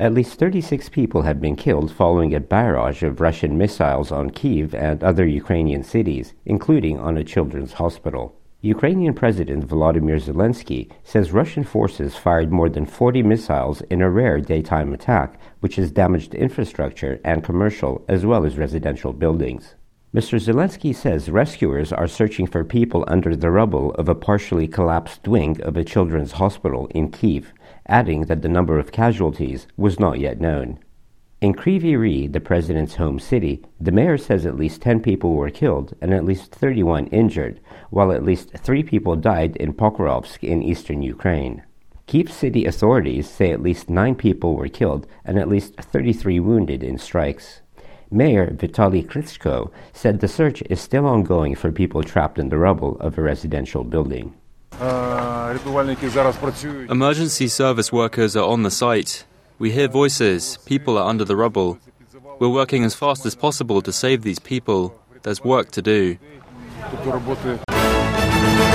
At least 36 people have been killed following a barrage of Russian missiles on Kyiv and other Ukrainian cities, including on a children's hospital. Ukrainian President Volodymyr Zelensky says Russian forces fired more than 40 missiles in a rare daytime attack, which has damaged infrastructure and commercial as well as residential buildings. Mr. Zelensky says rescuers are searching for people under the rubble of a partially collapsed wing of a children's hospital in Kyiv, adding that the number of casualties was not yet known. In Kryvyi Rih, the president's home city, the mayor says at least 10 people were killed and at least 31 injured, while at least 3 people died in Pokrovsk in eastern Ukraine. Kyiv city authorities say at least 9 people were killed and at least 33 wounded in strikes. Mayor Vitaly Klitschko said the search is still ongoing for people trapped in the rubble of a residential building. Emergency service workers are on the site. We hear voices. People are under the rubble. We're working as fast as possible to save these people. There's work to do.